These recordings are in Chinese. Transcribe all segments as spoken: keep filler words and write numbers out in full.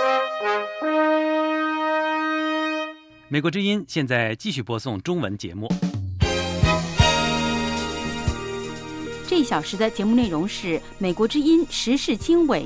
美国之音现在继续播送中文节目。 这一小时的节目内容是美国之音时事经纬。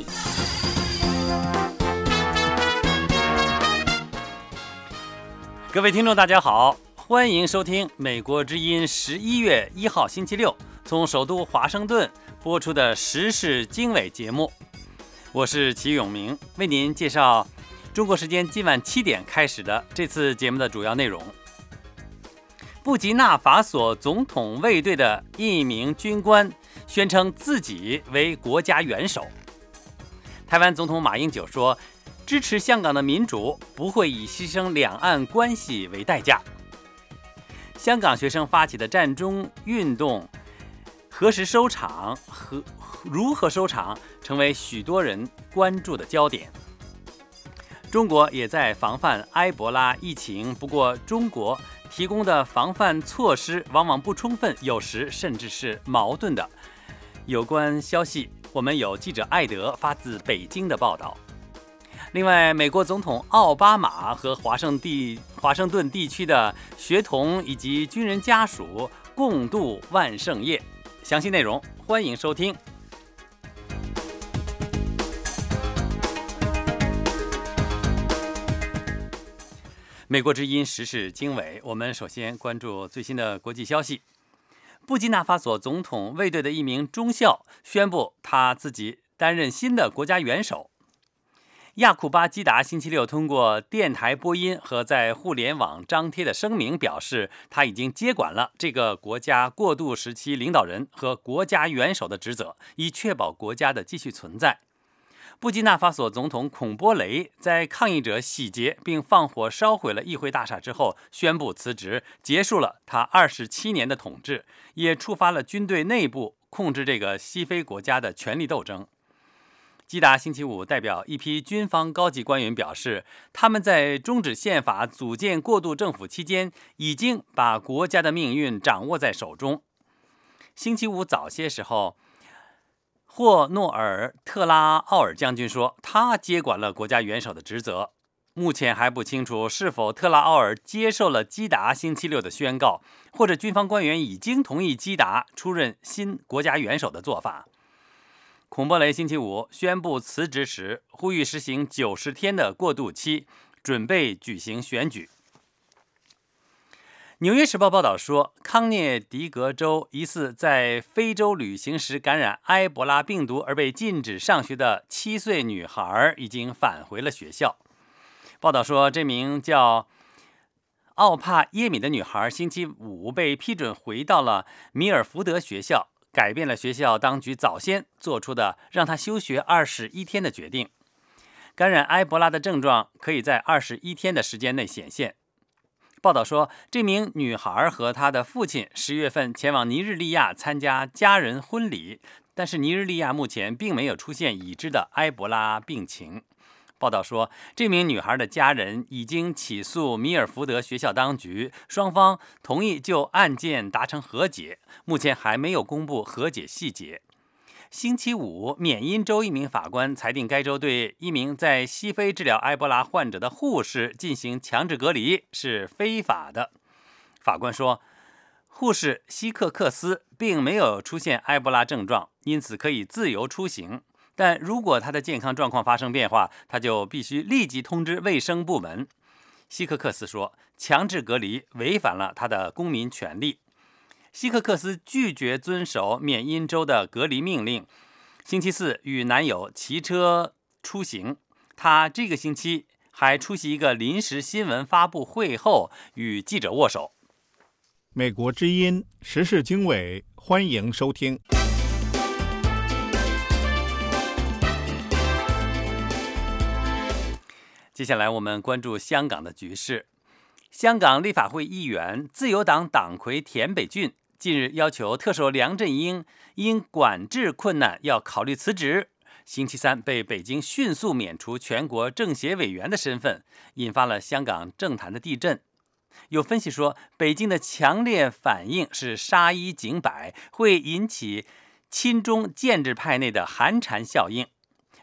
各位听众大家好，欢迎收听美国之音十一月一号星期六从首都华盛顿播出的时事经纬节目。我是齐永明，为您介绍中国时间今晚七点开始的这次节目的主要内容。布吉纳法索总统卫队的一名军官宣称自己为国家元首。台湾总统马英九说，支持香港的民主不会以牺牲两岸关系为代价。香港学生发起的战中运动何时收场和如何收场，成为许多人关注的焦点。中国也在防范埃博拉疫情，不过中国提供的防范措施往往不充分，有时甚至是矛盾的。有关消息，我们有记者艾德发自北京的报道。另外，美国总统奥巴马和华盛地华盛顿地区的学童以及军人家属共度万圣夜。详细内容欢迎收听。美国之音时事经纬，我们首先关注最新的国际消息。布基纳法索总统卫队的一名中校宣布他自己担任新的国家元首。亚库巴基达星期六通过电台播音和在互联网张贴的声明表示，他已经接管了这个国家过渡时期领导人和国家元首的职责，以确保国家的继续存在。布基纳法索总统孔波雷在抗议者洗劫并放火烧毁了议会大厦之后宣布辞职，结束了他二十七年的统治，也触发了军队内部控制这个西非国家的权力斗争。基达星期五代表一批军方高级官员表示，他们在终止宪法组建过渡政府期间已经把国家的命运掌握在手中。星期五早些时候，霍诺尔·特拉奥尔将军说，他接管了国家元首的职责。目前还不清楚是否特拉奥尔接受了基达星期六的宣告，或者军方官员已经同意基达出任新国家元首的做法。孔波雷星期五宣布辞职时，呼吁实行九十天的过渡期，准备举行选举。纽约时报报道说，康涅狄格州疑似在非洲旅行时感染埃博拉病毒而被禁止上学的七岁女孩已经返回了学校。报道说，这名叫奥帕耶米的女孩星期五被批准回到了米尔福德学校，改变了学校当局早先做出的让她休学二十一天的决定。感染埃博拉的症状可以在二十一天的时间内显现。报道说，这名女孩和她的父亲十月份前往尼日利亚参加家人婚礼，但是尼日利亚目前并没有出现已知的埃博拉病情。报道说，这名女孩的家人已经起诉米尔福德学校当局，双方同意就案件达成和解，目前还没有公布和解细节。星期五，缅因州一名法官裁定该州对一名在西非治疗埃博拉患者的护士进行强制隔离是非法的。法官说，护士希克克斯并没有出现埃博拉症状，因此可以自由出行，但如果他的健康状况发生变化，他就必须立即通知卫生部门。希克克斯说，强制隔离违反了他的公民权利。希克克斯拒绝遵守缅因州的隔离命令，星期四与男友骑车出行。他这个星期还出席一个临时新闻发布会后与记者握手。 美国之音时事经纬，欢迎收听。 接下来我们关注香港的局势。香港立法会议员自由党党魁田北俊近日要求特首梁振英因管制困难要考虑辞职，星期三被北京迅速免除全国政协委员的身份，引发了香港政坛的地震。有分析说，北京的强烈反应是杀一儆百，会引起亲中建制派内的寒蝉效应。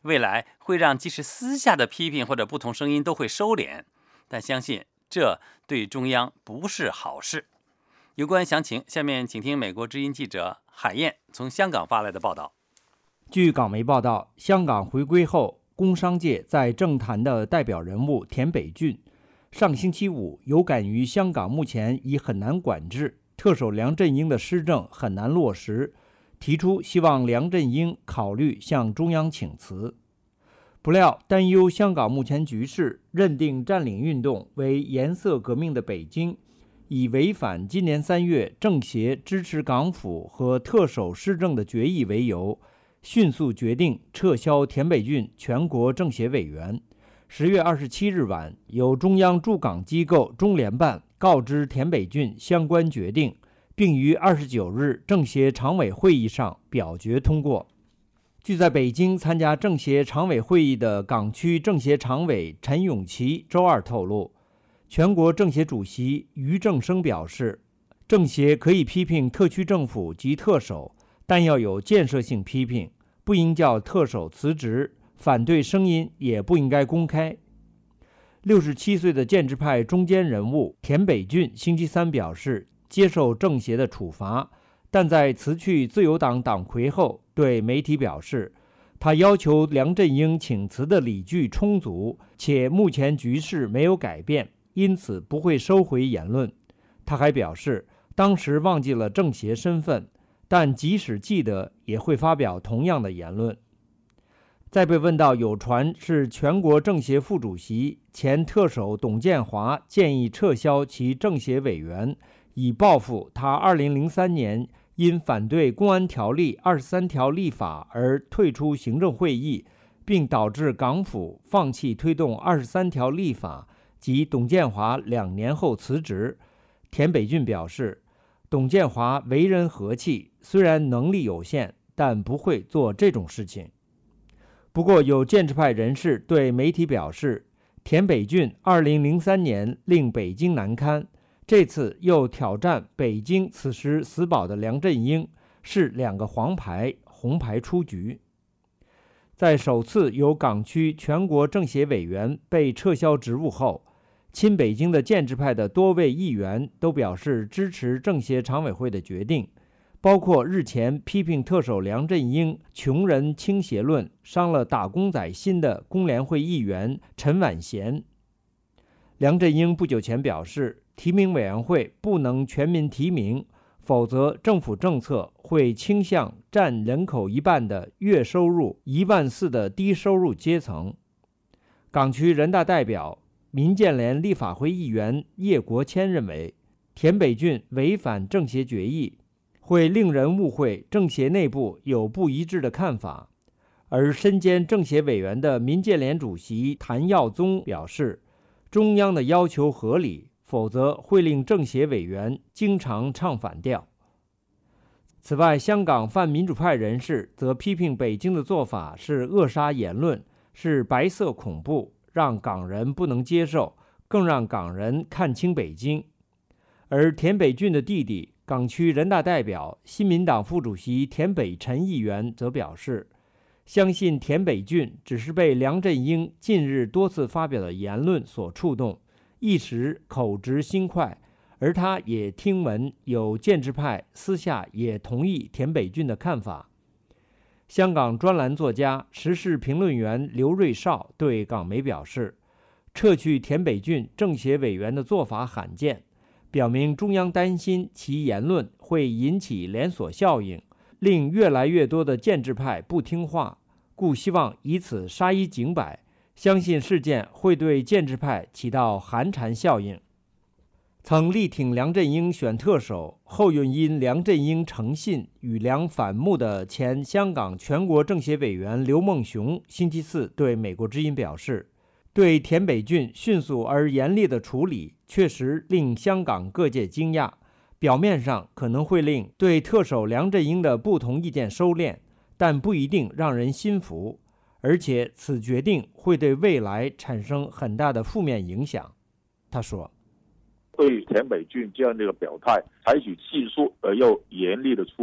未来会让即使私下的批评或者不同声音都会收敛，但相信这对中央不是好事。有关详情，下面请听美国之音记者海燕从香港发来的报道。 据港媒报道，香港回归后，工商界在政坛的代表人物田北俊上星期五有感于香港目前已很难管制，特首梁振英的施政很难落实，提出希望梁振英考虑向中央请辞。不料担忧香港目前局势，认定占领运动为颜色革命的北京，以违反今年三月政协支持港府和特首施政的决议为由，迅速决定撤销田北俊全国政协委员。十月二十七日晚，由中央驻港机构中联办告知田北俊相关决定，并于二十九日政协常委会议上表决通过。据在北京参加政协常委会议的港区政协常委陈永琪周二透露，全国政协主席俞正声表示，政协可以批评特区政府及特首，但要有建设性批评，不应叫特首辞职，反对声音也不应该公开。六十七岁的建制派中坚人物田北俊星期三表示接受政协的处罚，但在辞去自由党党魁后，对媒体表示，他要求梁振英请辞的理据充足，且目前局势没有改变，因此不会收回言论。他还表示，当时忘记了政协身份，但即使记得也会发表同样的言论。在被问到有传是全国政协副主席前特首董建华建议撤销其政协委员，以报复他二零零三年因反对公安条例二十三条立法而退出行政会议，并导致港府放弃推动二十三条立法及董建华两年后辞职，田北俊表示，董建华为人和气，虽然能力有限，但不会做这种事情。不过有建制派人士对媒体表示，田北俊二零零三年令北京难堪，这次又挑战北京此时死保的梁振英，是两个黄牌，红牌出局。在首次由港区全国政协委员被撤销职务后，亲北京的建制派的多位议员都表示支持政协常委会的决定，包括日前批评特首梁振英穷人倾斜论伤了打工仔心的工联会议员陈婉娴。梁振英不久前表示，提名委员会不能全民提名，否则政府政策会倾向占人口一半的月收入一万四的低收入阶层。港区人大代表民建联立法会议员叶国谦认为，田北俊违反政协决议，会令人误会政协内部有不一致的看法。而身兼政协委员的民建联主席谭耀宗表示，中央的要求合理，否则会令政协委员经常唱反调。此外，香港泛民主派人士则批评北京的做法是扼杀言论，是白色恐怖，让港人不能接受，更让港人看清北京。而田北俊的弟弟港区人大代表新民党副主席田北辰议员则表示，相信田北俊只是被梁振英近日多次发表的言论所触动，一时口直心快，而他也听闻有建制派私下也同意田北俊的看法。香港专栏作家、时事评论员刘瑞绍对港媒表示，撤去田北俊政协委员的做法罕见，表明中央担心其言论会引起连锁效应，令越来越多的建制派不听话，故希望以此杀一儆百，相信事件会对建制派起到寒蝉效应。曾力挺梁振英选特首，后又因梁振英诚信与梁反目的前香港全国政协委员刘梦熊星期四对美国之音表示，对田北俊迅速而严厉的处理确实令香港各界惊讶，表面上可能会令对特首梁振英的不同意见收敛，但不一定让人心服，而且此决定会对未来产生很大的负面影响。他说， 对田北俊这样的一个表态采取细疏而又严厉的处分，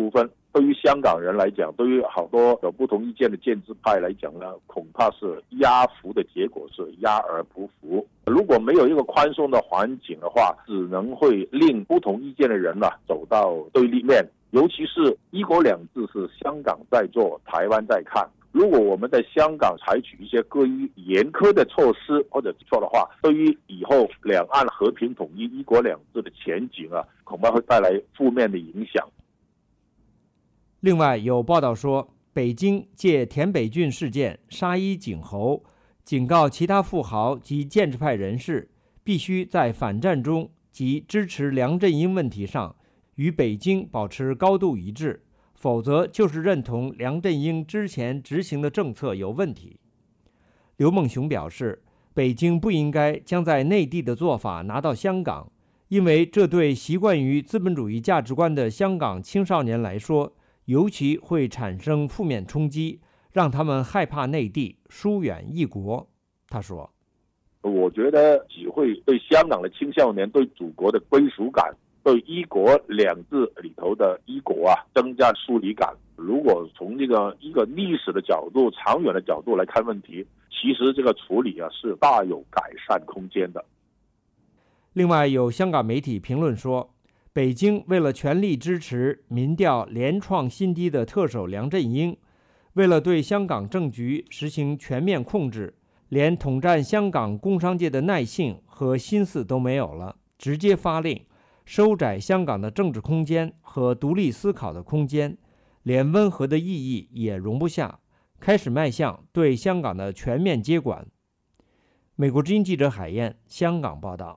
对于香港人来讲，对于好多有不同意见的建制派来讲呢，恐怕是压服的结果是压而不服。如果没有一个宽松的环境的话，只能会令不同意见的人呢、啊、走到对立面。尤其是一国两制是香港在做，台湾在看。如果我们在香港采取一些过于严苛的措施或者错的话，对于以后两岸和平统一、一国两制的前景啊，恐怕会带来负面的影响。 另外有报道说，北京借田北俊事件杀一儆猴，警告其他富豪及建制派人士必须在反战中及支持梁振英问题上与北京保持高度一致，否则就是认同梁振英之前执行的政策有问题。刘梦熊表示，北京不应该将在内地的做法拿到香港，因为这对习惯于资本主义价值观的香港青少年来说，尤其会产生负面冲击，让他们害怕内地，疏远异国。他说， 我觉得只会对香港的青少年对祖国的归属感，对一国两制里头的一国啊增加疏离感。如果从这个一个历史的角度、长远的角度来看问题，其实这个处理啊是大有改善空间的。 另外有香港媒体评论说，北京为了全力支持民调连创新低的特首梁振英，为了对香港政局实行全面控制，连统战香港工商界的耐性和心思都没有了，直接发令收窄香港的政治空间和独立思考的空间，连温和的意义也容不下，开始迈向对香港的全面接管。美国之音记者海燕，香港报道。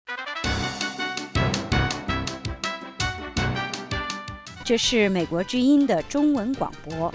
这是美国之音的中文广播。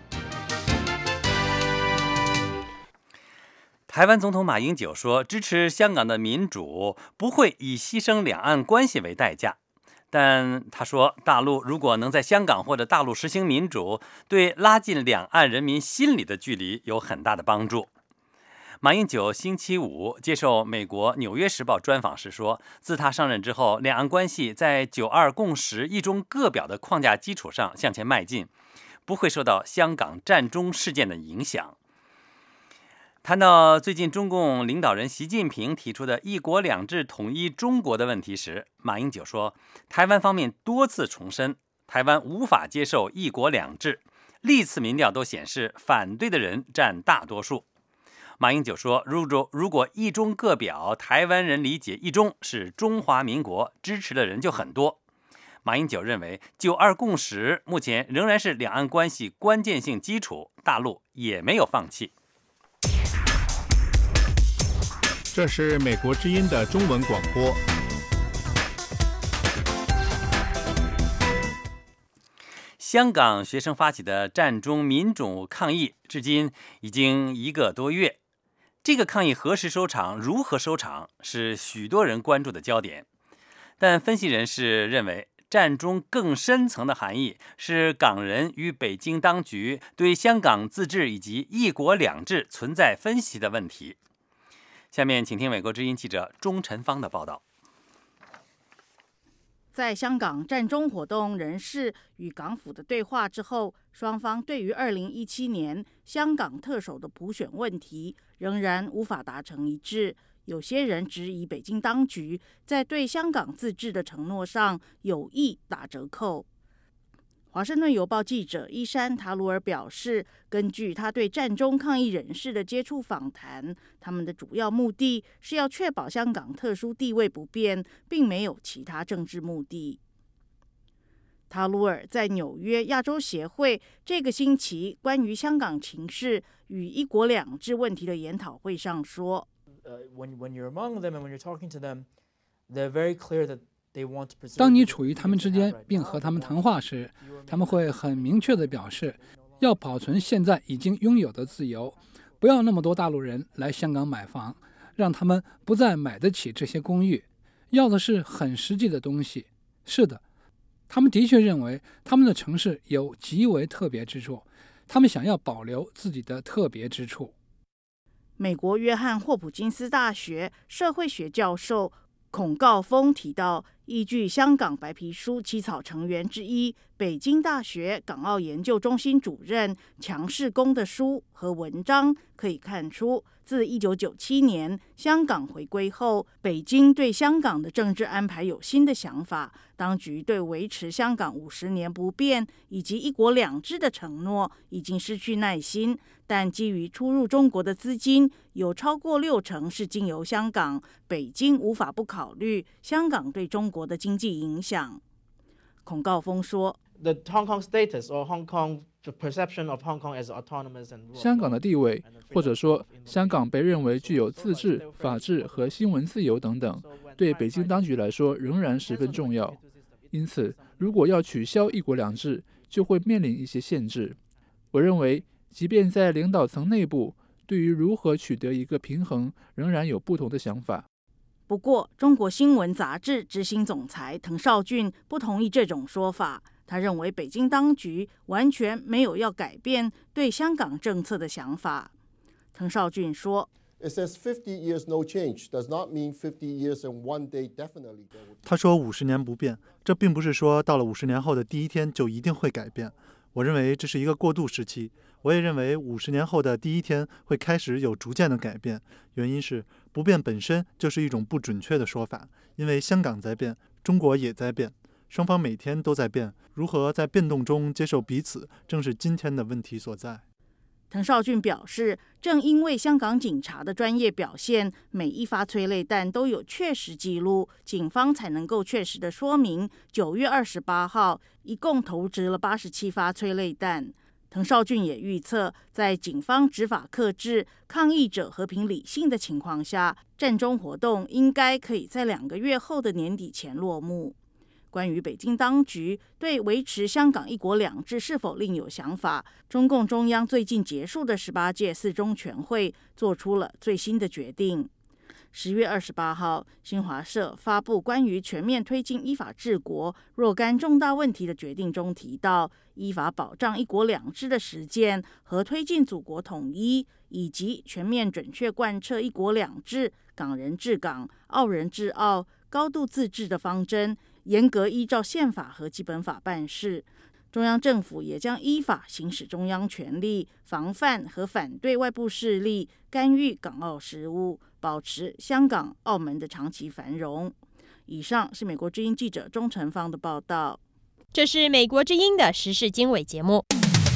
台湾总统马英九说，支持香港的民主不会以牺牲两岸关系为代价。但他说，大陆如果能在香港或者大陆实行民主，对拉近两岸人民心里的距离有很大的帮助。马英九星期五接受美国《纽约时报》专访时说，自他上任之后，两岸关系在九二共识、一中各表的框架基础上向前迈进，不会受到香港战中事件的影响。谈到最近中共领导人习近平提出的一国两制统一中国的问题时，马英九说，台湾方面多次重申，台湾无法接受一国两制，历次民调都显示反对的人占大多数。马英九说，如果如果一中各表，台湾人理解一中是中华民国，支持的人就很多。马英九认为，九二共识目前仍然是两岸关系关键性基础，大陆也没有放弃。 这是美国之音的中文广播。 香港学生发起的战中民主抗议，至今已经一个多月。这个抗议何时收场、如何收场，是许多人关注的焦点。但分析人士认为，战中更深层的含义是港人与北京当局对香港自治以及一国两制存在分歧的问题。下面请听美国之音记者钟晨芳的报道。 在香港战中活动人士与港府的对话之后，双方对于二零一七年香港特首的普选问题仍然无法达成一致。有些人质疑北京当局在对香港自治的承诺上有意打折扣。华盛顿邮报记者伊珊·塔鲁尔表示，根据他对战中抗议人士的接触访谈，他们的主要目的是要确保香港特殊地位不变，并没有其他政治目的。塔鲁尔在纽约亚洲协会这个星期关于香港情势与一国两制问题的研讨会上说， uh, when, when you're among them and when you're talking to them, they're very clear that 当你处于他们之间并和他们谈话时，他们会很明确地表示要保存现在已经拥有的自由，不要那么多大陆人来香港买房，让他们不再买得起这些公寓，要的是很实际的东西。是的，他们的确认为他们的城市有极为特别之处，他们想要保留自己的特别之处。 美国约翰霍普金斯大学社会学教授孔诰峰提到，依据香港白皮书起草成员之一北京大学港澳研究中心主任强世功的书和文章，可以看出，自一九九七年香港回归后，北京对香港的政治安排有新的想法，当局对维持香港五十年不变以及一国两制的承诺已经失去耐心。但基于出入中国的资金有超过六成是经由香港，北京无法不考虑香港对中国的经济影响。孔诰峰说 The Hong Kong status or Hong Kong the perception of Hong Kong as autonomous and 香港的地位，或者说香港被认为具有自治、法治和新闻自由等等，对北京当局来说仍然十分重要。因此，如果要取消一国两制，就会面临一些限制。我认为，即便在领导层内部，对于如何取得一个平衡，仍然有不同的想法。 不过，中国新闻杂志执行总裁滕绍俊不同意这种说法。他认为北京当局完全没有要改变对香港政策的想法。滕绍俊说 It says fifty years no change does not mean fifty years and one day definitely there will be. 他说五十年不变，这并不是说到了五十年后的第一天就一定会改变。我认为这是一个过渡时期。我也认为五十年后的第一天会开始有逐渐的改变，原因是不变本身就是一种不准确的说法，因为香港在变，中国也在变，双方每天都在变，如何在变动中接受彼此，正是今天的问题所在。 滕绍俊表示，正因为香港警察的专业表现，每一发催泪弹都有确实记录，警方才能够确实的说明九月二十八号一共投掷了八十七发催泪弹。滕绍俊也预测，在警方执法克制、抗议者和平理性的情况下，战中活动应该可以在两个月后的年底前落幕。关于北京当局对维持香港一国两制是否另有想法，中共中央最近结束的十八届四中全会做出了最新的决定。十月二十八号，新华社发布关于全面推进依法治国若干重大问题的决定中提到，依法保障一国两制的实践和推进祖国统一，以及全面准确贯彻一国两制、港人治港、澳人治澳、高度自治的方针，严格依照宪法和基本法办事。中央政府也将依法行使中央权力，防范和反对外部势力干预港澳事务，保持香港、澳门的长期繁荣。以上是美国之音记者钟成芳的报道。 这是美国之音的时事经纬节目。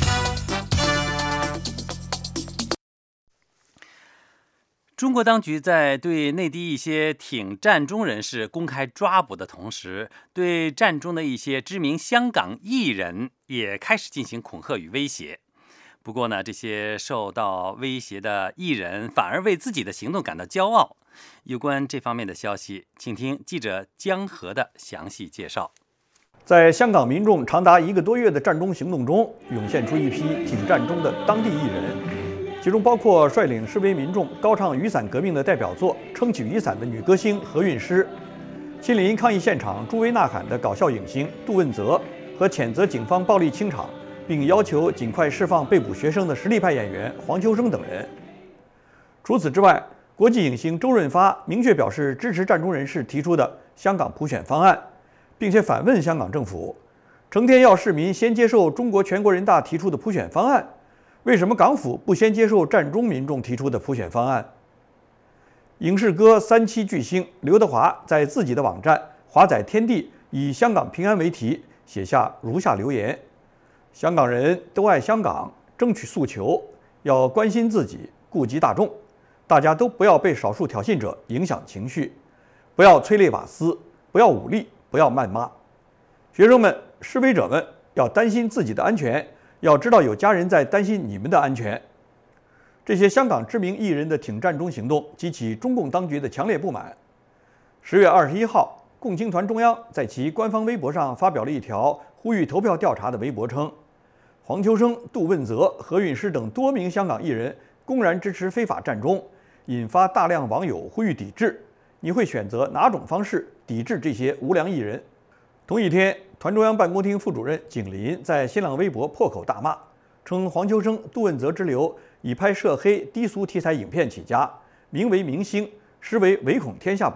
中国当局在对内地一些挺战中人士公开抓捕的同时，对战中的一些知名香港艺人也开始进行恐吓与威胁。不过呢，这些受到威胁的艺人反而为自己的行动感到骄傲。有关这方面的消息，请听记者江河的详细介绍。 在香港民众长达一个多月的战中行动中，涌现出一批挺战中的当地艺人。其中包括率领示威民众高唱雨伞革命的代表作《撑起雨伞》的女歌星何韵诗，亲临抗议现场助威呐喊的搞笑影星杜汶泽和谴责警方暴力清场并要求尽快释放被捕学生的实力派演员黄秋生等人。除此之外，国际影星周润发明确表示支持战中人士提出的香港普选方案，并且反问香港政府，成天要市民先接受中国全国人大提出的普选方案，为什么港府不先接受战中民众提出的普选方案？影视歌三栖巨星刘德华在自己的网站华载天地以香港平安为题，写下如下留言：香港人都爱香港，争取诉求，要关心自己，顾及大众，大家都不要被少数挑衅者影响情绪，不要催泪瓦斯，不要武力，不要谩骂。学生们、示威者们要担心自己的安全，要知道有家人在担心你们的安全。这些香港知名艺人的挺战中行动激起中共当局的强烈不满。十月二十一号，共青团中央在其官方微博上发表了一条呼吁投票调查的微博，称黄秋生、杜汶泽、何韵诗等多名香港艺人公然支持非法战中，引发大量网友呼吁抵制。你会选择哪种方式抵制这些无良艺人？同一天，团中央办公厅副主任景林在新浪微博破口大骂，称黄秋生、杜汶泽之流以拍涉黑低俗题材影片起家，名为明星，实为唯恐天下不乱，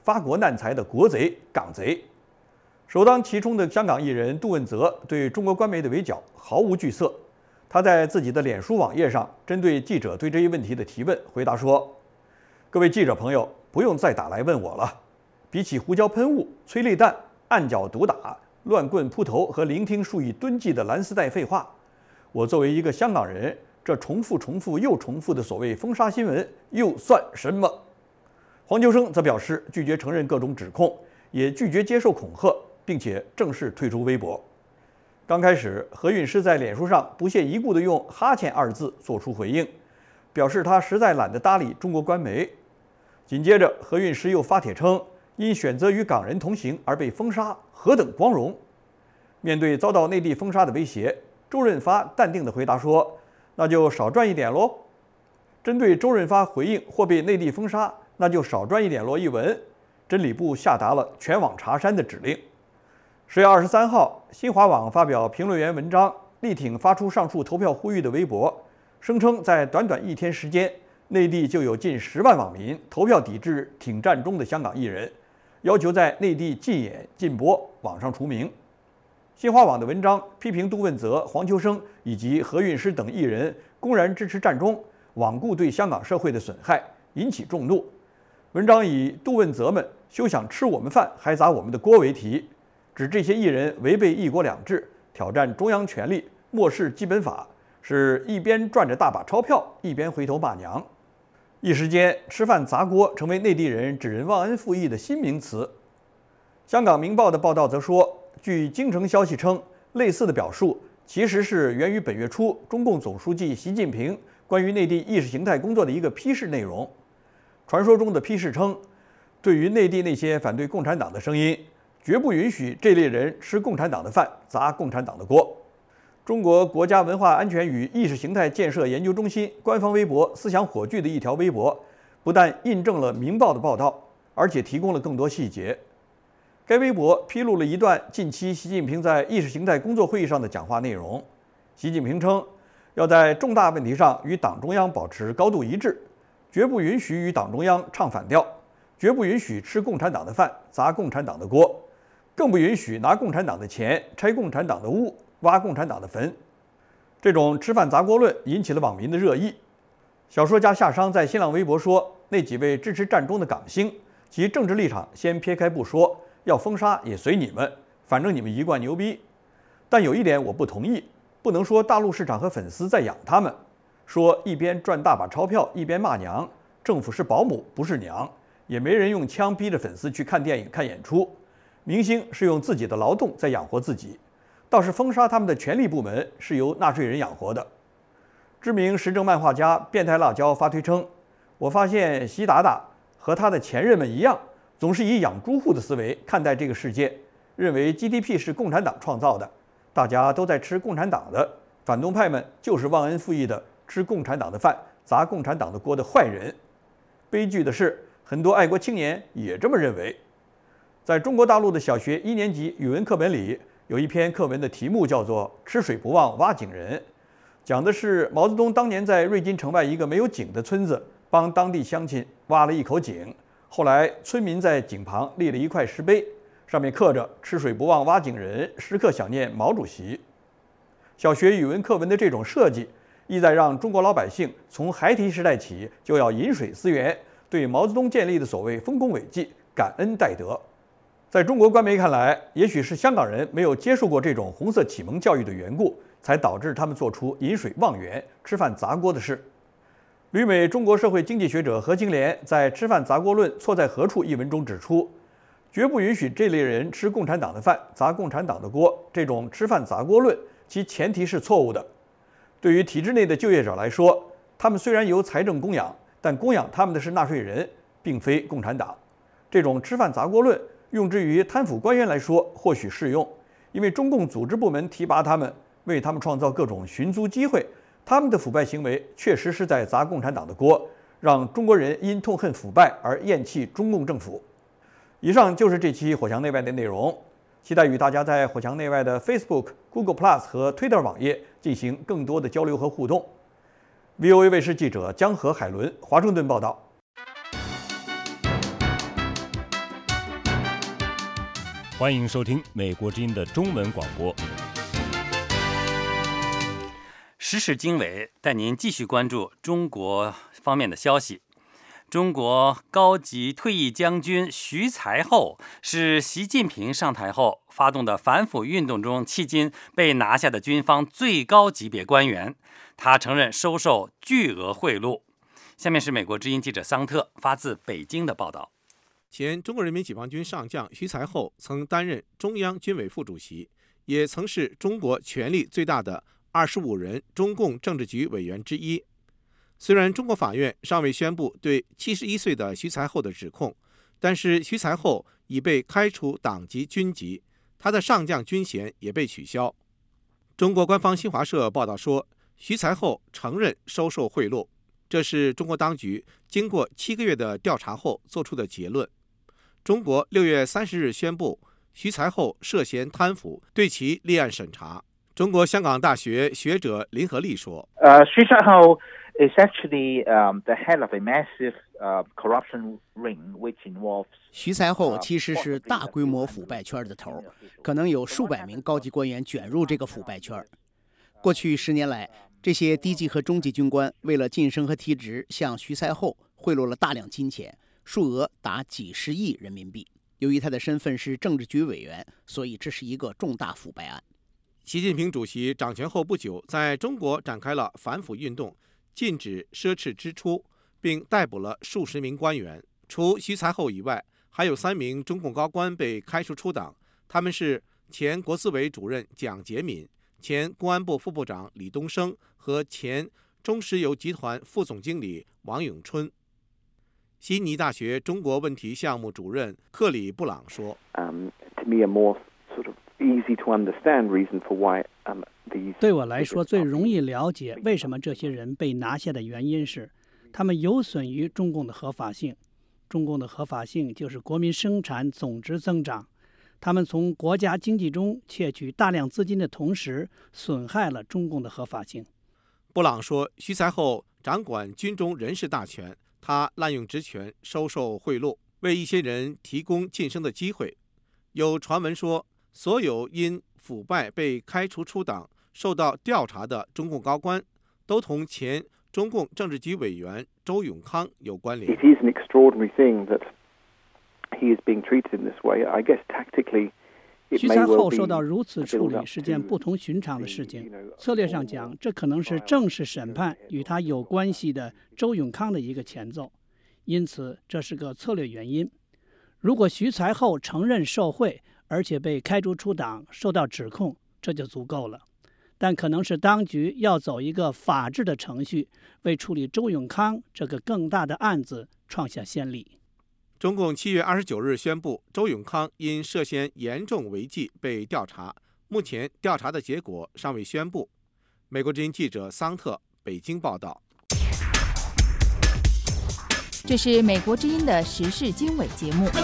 发国难财的国贼、港贼。首当其冲的香港艺人杜汶泽对中国官媒的围剿毫无惧色。他在自己的脸书网页上针对记者对这一问题的提问回答说：“各位记者朋友，不用再打来问我了。比起胡椒喷雾、催泪弹、按脚毒打、乱棍扑头和聆听数以吨计的蓝丝带废话，我作为一个香港人，这重复、重复又重复的所谓封杀新闻又算什么？”黄秋生则表示拒绝承认各种指控，也拒绝接受恐吓，并且正式退出微博。刚开始，何韵诗在脸书上不屑一顾地用“哈欠”二字做出回应，表示他实在懒得搭理中国官媒。紧接着，何韵诗又发帖称，因选择与港人同行而被封杀，何等光荣！面对遭到内地封杀的威胁，周润发淡定地回答说：“那就少赚一点喽。”针对周润发回应或被内地封杀，那就少赚一点咯一文，真理部下达了全网查删的指令。十月二十三号，新华网发表评论员文章，力挺发出上述投票呼吁的微博，声称在短短一天时间，内地就有近十万网民投票抵制挺战中的香港艺人，要求在内地禁演禁播，网上除名。新华网的文章批评杜汶泽、黄秋生以及何韵诗等艺人公然支持战中，罔顾对香港社会的损害，引起众怒。文章以杜汶泽们休想吃我们饭还砸我们的锅为题，指这些艺人违背一国两制，挑战中央权力，漠视基本法，是一边赚着大把钞票，一边回头骂娘。一时间，吃饭砸锅成为内地人指人忘恩负义的新名词。香港《明报》的报道则说，据京城消息称，类似的表述其实是源于本月初中共总书记习近平关于内地意识形态工作的一个批示内容。传说中的批示称，对于内地那些反对共产党的声音，绝不允许这类人吃共产党的饭，砸共产党的锅。中国国家文化安全与意识形态建设研究中心官方微博思想火炬的一条微博，不但印证了《明报》的报道，而且提供了更多细节。该微博披露了一段近期习近平在意识形态工作会议上的讲话内容。习近平称，要在重大问题上与党中央保持高度一致，绝不允许与党中央唱反调，绝不允许吃共产党的饭，砸共产党的锅，更不允许拿共产党的钱，拆共产党的屋，挖共产党的坟。这种吃饭砸锅论引起了网民的热议。小说家夏商在新浪微博说，那几位支持战中的港星，其政治立场先撇开不说，要封杀也随你们，反正你们一贯牛逼。但有一点我不同意，不能说大陆市场和粉丝在养他们，说一边赚大把钞票一边骂娘，政府是保姆不是娘，也没人用枪逼着粉丝去看电影看演出，明星是用自己的劳动在养活自己，倒是封杀他们的权力部门是由纳税人养活的。知名时政漫画家变态辣椒发推称，我发现习大大和他的前任们一样，总是以养猪户的思维看待这个世界，认为 G D P 是共产党创造的，大家都在吃共产党的，反动派们就是忘恩负义的吃共产党的饭，砸共产党的锅的坏人。悲剧的是，很多爱国青年也这么认为。在中国大陆的小学一年级语文课本里，有一篇课文的题目叫做《吃水不忘挖井人》，讲的是毛泽东当年在瑞金城外一个没有井的村子，帮当地乡亲挖了一口井，后来村民在井旁立了一块石碑，上面刻着“吃水不忘挖井人，时刻想念毛主席”。小学语文课文的这种设计，意在让中国老百姓从孩提时代起就要饮水思源，对毛泽东建立的所谓丰功伟绩感恩戴德。在中国官媒看来，也许是香港人没有接受过这种红色启蒙教育的缘故，才导致他们做出饮水忘源、吃饭砸锅的事。旅美中国社会经济学者何清廉在《吃饭砸锅论错在何处》一文中指出，绝不允许这类人吃共产党的饭，砸共产党的锅。这种吃饭砸锅论，其前提是错误的。对于体制内的就业者来说，他们虽然由财政供养，但供养他们的是纳税人，并非共产党。这种吃饭砸锅论用之于贪腐官员来说或许适用，因为中共组织部门提拔他们，为他们创造各种寻租机会，他们的腐败行为确实是在砸共产党的锅，让中国人因痛恨腐败而厌弃中共政府。以上就是这期火墙内外的内容，期待与大家在火墙内外的 Facebook、Google Plus 和 Twitter 网页进行更多的交流和互动。V O A 卫视记者江河海伦华盛顿报道。 欢迎收听美国之音的中文广播。 时事经纬带您继续关注中国方面的消息。中国高级退役将军徐才厚是习近平上台后发动的反腐运动中迄今被拿下的军方最高级别官员，他承认收受巨额贿赂。下面是美国之音记者桑特发自北京的报道。 前中国人民解放军上将徐才厚曾担任中央军委副主席，也曾是中国权力最大的二十五人中共政治局委员之一。虽然中国法院尚未宣布对七十一岁的徐才厚的指控，但是徐才厚已被开除党籍军籍，他的上将军衔也被取消。中国官方新华社报道说，徐才厚承认收受贿赂，这是中国当局经过七个月的调查后做出的结论。中国六月三十日宣布，徐才厚涉嫌贪腐，对其立案审查。中国香港大学学者林和利说：“ 呃，徐才厚 is actually um, the head of a massive uh, corruption ring, which involves。 徐才厚其实是大规模腐败圈的头，可能有数百名高级官员卷入这个腐败圈。过去十年来，这些低级和中级军官为了晋升和提职，向徐才厚贿赂了大量金钱，数额达几十亿人民币。由于他的身份是政治局委员，所以这是一个重大腐败案。” 习近平主席掌权后不久，在中国展开了反腐运动，禁止奢侈支出，并逮捕了数十名官员。除徐才厚以外，还有三名中共高官被开除出党，他们是前国资委主任蒋洁敏、前公安部副部长李东生和前中石油集团副总经理王永春。悉尼大学中国问题项目主任克里布朗说：“ um, to me a more sort of easy to understand reason for why um these 对我来说，最容易了解为什么这些人被拿下的原因是，他们有损于中共的合法性。中共的合法性就是国民生产总值增长。他们从国家经济中窃取大量资金的同时，损害了中共的合法性。” 布朗说，徐才厚掌管军中人事大权，他滥用职权，收受贿赂，为一些人提供晋升的机会。有传闻说，所有因腐败被开除出党、受到调查的中共高官，都同前中共政治局委员周永康有关联。 It is an extraordinary thing that he is being treated in this way. I guess tactically, 徐才厚受到如此处理是件不同寻常的事情。策略上讲，这可能是正式审判与他有关系的周永康的一个前奏，因此这是个策略原因。如果徐才厚承认受贿，而且被开除出党，受到指控，这就足够了。但可能是当局要走一个法治的程序，为处理周永康这个更大的案子创下先例。 中共七月二十九日宣布，周永康因涉嫌严重违纪被调查，目前调查的结果尚未宣布。美国之音记者桑特北京报道。 这是美国之音的时事经纬节目。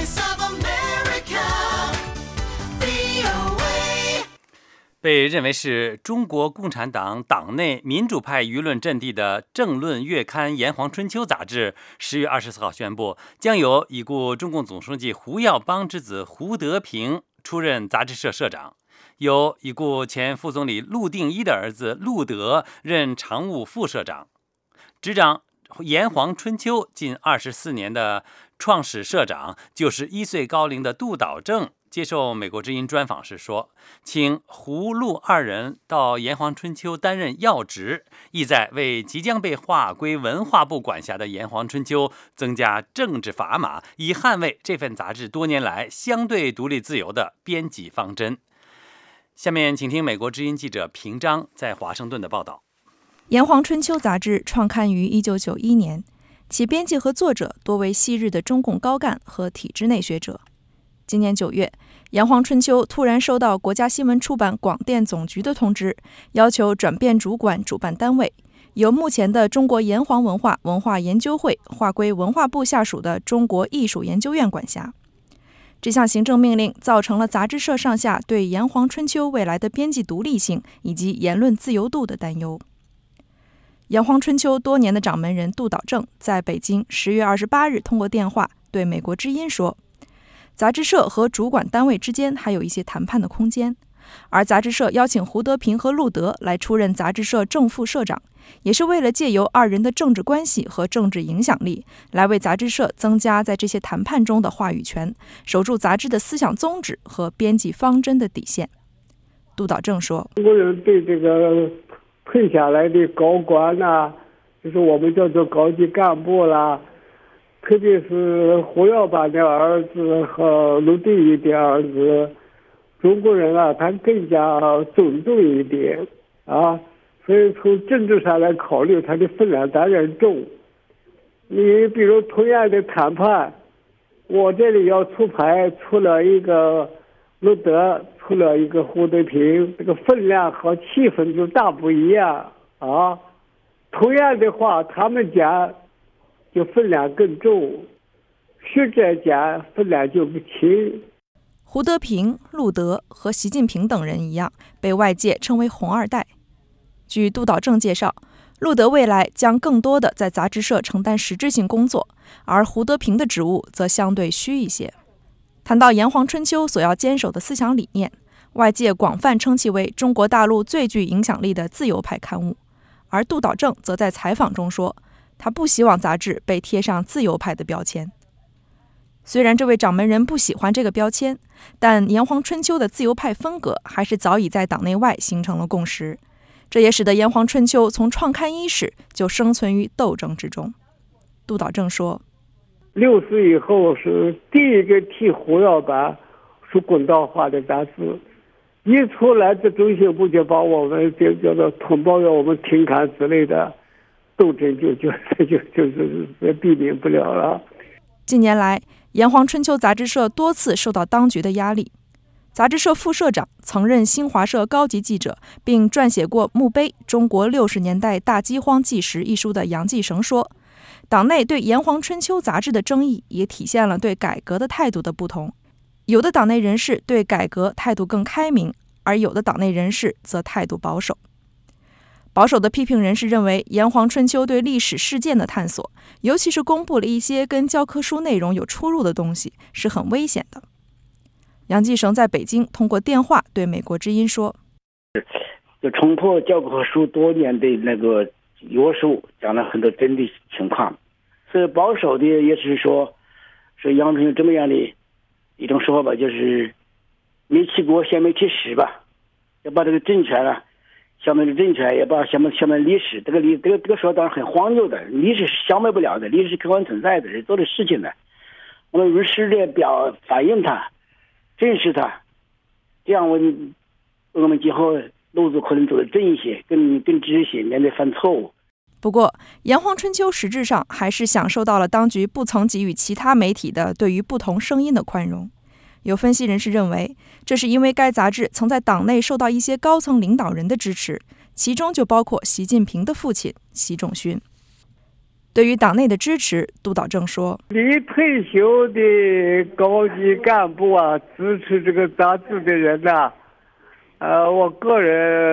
被认为是中国共产党党内民主派舆论阵地的政论月刊《炎黄春秋》杂志，十月二十四号宣布，将由已故中共总书记胡耀邦之子胡德平出任杂志社社长，由已故前副总理陆定一的儿子陆德任常务副社长。执掌《炎黄春秋》近二十四年的创始社长，九十一岁高龄的杜导正接受美国之音专访时说，请胡陆二人到炎黄春秋担任要职，意在为即将被划归文化部管辖的炎黄春秋增加政治砝码，以捍卫这份杂志多年来相对独立自由的编辑方针。下面请听美国之音记者平章在华盛顿的报道。 炎黄春秋杂志创刊于一九九一年，其编辑和作者多为昔日的中共高干和体制内学者。今年九月，炎黄春秋突然收到国家新闻出版广电总局的通知，要求转变主管主办单位，由目前的中国炎黄文化文化研究会划归文化部下属的中国艺术研究院管辖。这项行政命令造成了杂志社上下对炎黄春秋未来的编辑独立性以及言论自由度的担忧。炎黄春秋多年的掌门人杜导正在北京十月二十八日通过电话对美国之音说， 杂志社和主管单位之间还有一些谈判的空间。而杂志社邀请胡德平和路德来出任杂志社正副社长，也是为了借由二人的政治关系和政治影响力，来为杂志社增加在这些谈判中的话语权，守住杂志的思想宗旨和编辑方针的底线。杜导正说， 中国人对这个退下来的高官呐、啊，就是我们叫做高级干部啦，特别是胡耀邦的儿子和陆地一的儿子，中国人啊，他更加尊重一点啊，所以从政治上来考虑，他的分量当然重。你比如同样的谈判，我这里要出牌，出了一个路德，出了一个胡德平，这个分量和气氛就大不一样啊。同样的话，他们讲就分量更重，学者讲分量就不轻。 胡德平、路德和习近平等人一样，被外界称为红二代。据杜导正介绍，路德未来将更多的在杂志社承担实质性工作，而胡德平的职务则相对虚一些。谈到《炎黄春秋》所要坚守的思想理念，外界广泛称其为中国大陆最具影响力的自由派刊物，而杜导正则在采访中说，他不希望杂志被贴上自由派的标签。虽然这位掌门人不喜欢这个标签，但《炎黄春秋》的自由派风格还是早已在党内外形成了共识，这也使得《炎黄春秋》从创刊伊始就生存于斗争之中。杜导正说， 六四以后是第一个替胡耀邦出滚道化的杂志，一出来这中宣部就把我们就叫做通报要我们停刊之类的斗争就就就就是避免不了了。 近年来，炎黄春秋杂志社多次受到当局的压力。杂志社副社长、曾任新华社高级记者，并撰写过《墓碑：中国六十年代大饥荒纪实》一书的杨继绳说，党内对炎黄春秋杂志的争议也体现了对改革的态度的不同。有的党内人士对改革态度更开明，而有的党内人士则态度保守。保守的批评人士认为，《炎黄春秋》对历史事件的探索，尤其是公布了一些跟教科书内容有出入的东西，是很危险的。杨继绳在北京通过电话对美国之音说， 就冲破教科书多年的那个约束，讲了很多真的情况。所以保守的也是说，说杨春有这么样的一种说法吧，就是没起锅先没起屎吧，要把这个政权啊，消灭了政权，也把消灭消灭历史。这个历这个这个说当然很荒谬的，历史是消灭不了的，历史是客观存在的，是做的事情的。我们如实的表反映它，正视它，这样我们我们今后路子可能走得正一些，更更直一些，免得犯错误。 不过，《炎黄春秋》实质上还是享受到了当局不曾给予其他媒体的对于不同声音的宽容。有分析人士认为，这是因为该杂志曾在党内受到一些高层领导人的支持，其中就包括习近平的父亲习仲勋。对于党内的支持，杜导正说， 离退休的高级干部啊，支持这个杂志的人呐、啊，呃，我个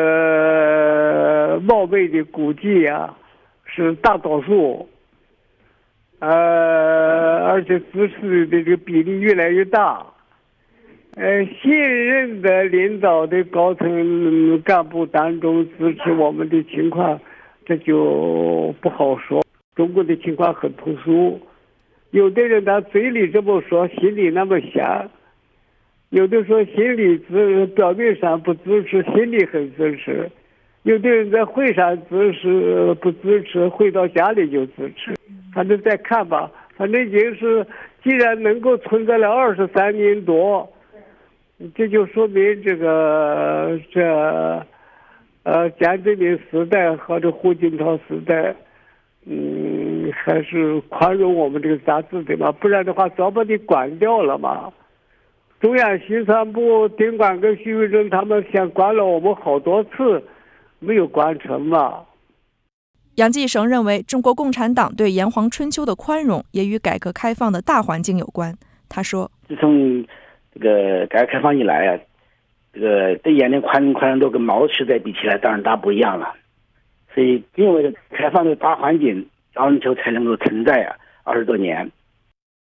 人冒昧的估计啊，是大多数，呃，而且支持的这个比例越来越大。呃，现任的领导的高层干部当中支持我们的情况，这就不好说。中国的情况很特殊，有的人他嘴里这么说，心里那么想；有的说心里支表面上不支持，心里很支持；有的人在会上支持不支持，回到家里就支持。反正再看吧，反正已经是既然能够存在了二十三年多，这就说明这个这呃蒋介石时代和这胡锦涛时代。嗯，还是宽容我们这个杂志的嘛，不然的话早把你关掉了嘛。中央宣传部丁管跟徐伟珍他们先关了我们好多次，没有关成嘛。 杨继绳认为，中国共产党对《炎黄春秋》的宽容也与改革开放的大环境有关。他说， 自从这个改革开放以来啊，这个对眼的宽宽容度跟毛时代比起来，当然大不一样了。所以，因为开放的大环境，然后就才能够存在啊二十多年。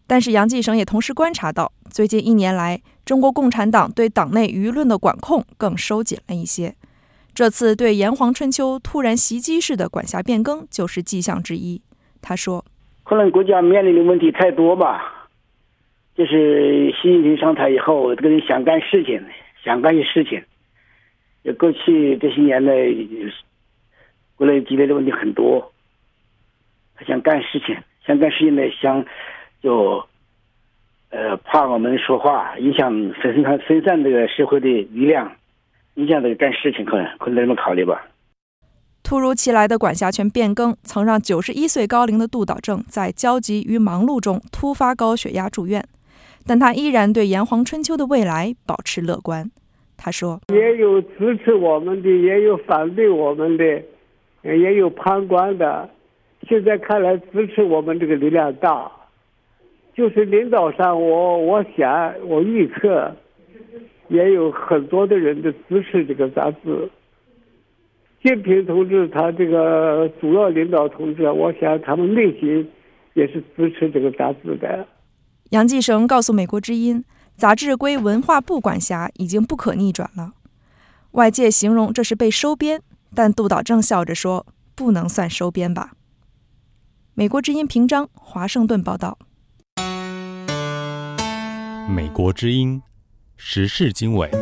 但是杨继绳也同时观察到，最近一年来，中国共产党对党内舆论的管控更收紧了一些。这次对炎黄春秋突然袭击式的管辖变更就是迹象之一。他说：“ 可能国家面临的问题太多吧，就是习近平上台以后，这个人想干事情，想干些事情。过去这些年呢，国内积累的问题很多，他想干事情，想干事情呢，想。”就，呃，怕我们说话影响分散分散这个社会的力量，影响这个干事情，可能可能这么考虑吧。 突如其来的管辖权变更，曾让九十一岁高龄的杜导正在焦急与忙碌中突发高血压住院，但他依然对炎黄春秋的未来保持乐观。他说：“ 也有支持我们的，也有反对我们的，也有旁观的。现在看来，支持我们这个力量大。”就是领导上我，我我想，我预测，也有很多的人的支持这个杂志。习近平同志他这个主要领导同志，我想他们内心也是支持这个杂志的。 杨继绳告诉美国之音，杂志归文化部管辖已经不可逆转了。外界形容这是被收编，但杜导正笑着说，不能算收编吧。美国之音平章，华盛顿报道。 美国之音时事经纬。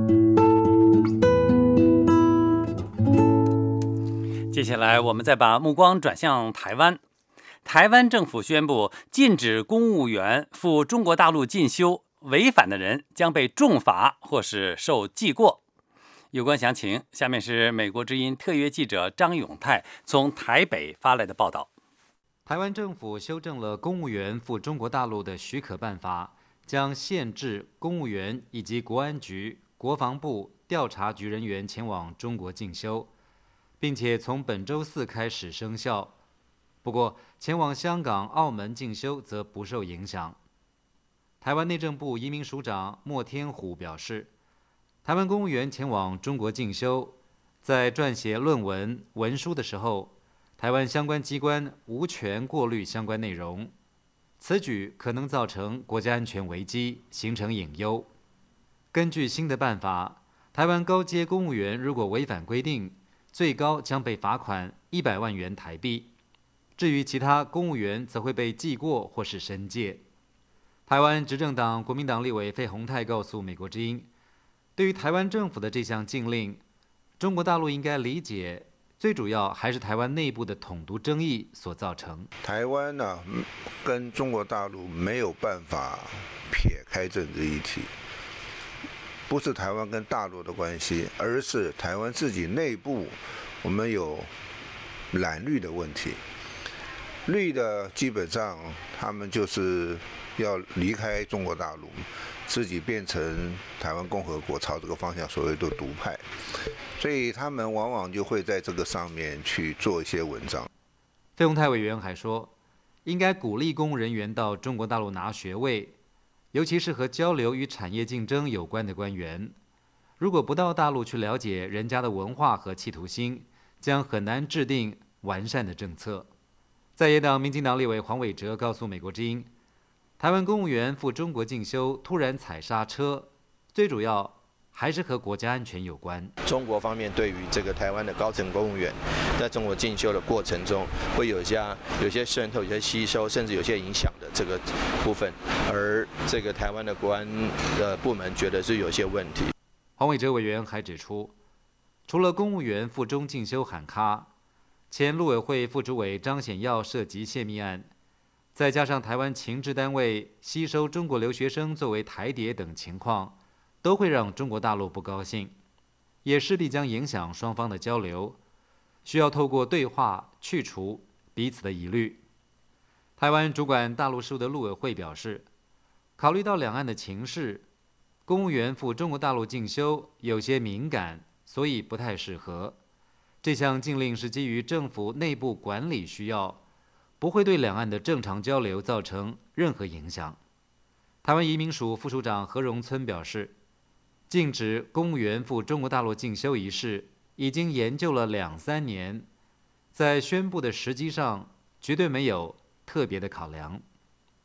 接下来我们再把目光转向台湾。台湾政府宣布禁止公务员赴中国大陆进修，违反的人将被重罚或是受记过。有关详情，下面是美国之音特约记者张永泰从台北发来的报道。 台湾政府修正了公务员赴中国大陆的许可办法，将限制公务员以及国安局、国防部调查局人员前往中国进修，并且从本周四开始生效。不过，前往香港、澳门进修则不受影响。台湾内政部移民署长莫天虎表示，台湾公务员前往中国进修，在撰写论文、文书的时候，台湾相关机关无权过滤相关内容。此举可能造成国家安全危机，形成隐忧。根据新的办法，台湾高阶公务员如果违反规定，最高将被罚款一百万元台币。至于其他公务员，则会被记过或是申诫。台湾执政党国民党立委费鸿泰告诉美国之音，对于台湾政府的这项禁令，中国大陆应该理解，最主要还是台湾内部的统独争议所造成。 台湾呢、啊，跟中国大陆没有办法撇开政治议题，不是台湾跟大陆的关系，而是台湾自己内部，我们有蓝绿的问题。绿的基本上他们就是要离开中国大陆，自己变成台湾共和国，朝这个方向所谓的独派，所以他们往往就会在这个上面去做一些文章。 费鸿泰委员还说，应该鼓励公务人员到中国大陆拿学位，尤其是和交流与产业竞争有关的官员。如果不到大陆去了解人家的文化和企图心，将很难制定完善的政策。在野党民进党立委黄伟哲告诉美国之音，台湾公务员赴中国进修突然踩刹车，最主要还是和国家安全有关。 中国方面对于这个台湾的高层公务员在中国进修的过程中，会有些有些渗透、有些吸收，甚至有些影响的这个部分，而这个台湾的国安的部门觉得是有些问题。 黄伟哲委员还指出，除了公务员赴中进修喊卡，前陆委会副主委张显耀涉及泄密案，再加上台湾情治单位吸收中国留学生作为台谍等情况，都会让中国大陆不高兴，也势必将影响双方的交流，需要透过对话去除彼此的疑虑。台湾主管大陆事务的陆委会表示，考虑到两岸的情势，公务员赴中国大陆进修有些敏感，所以不太适合。这项禁令是基于政府内部管理需要，不会对两岸的正常交流造成任何影响。台湾移民署副署长何荣村表示，禁止公务员赴中国大陆进修一事已经研究了两三年，在宣布的时机上绝对没有特别的考量。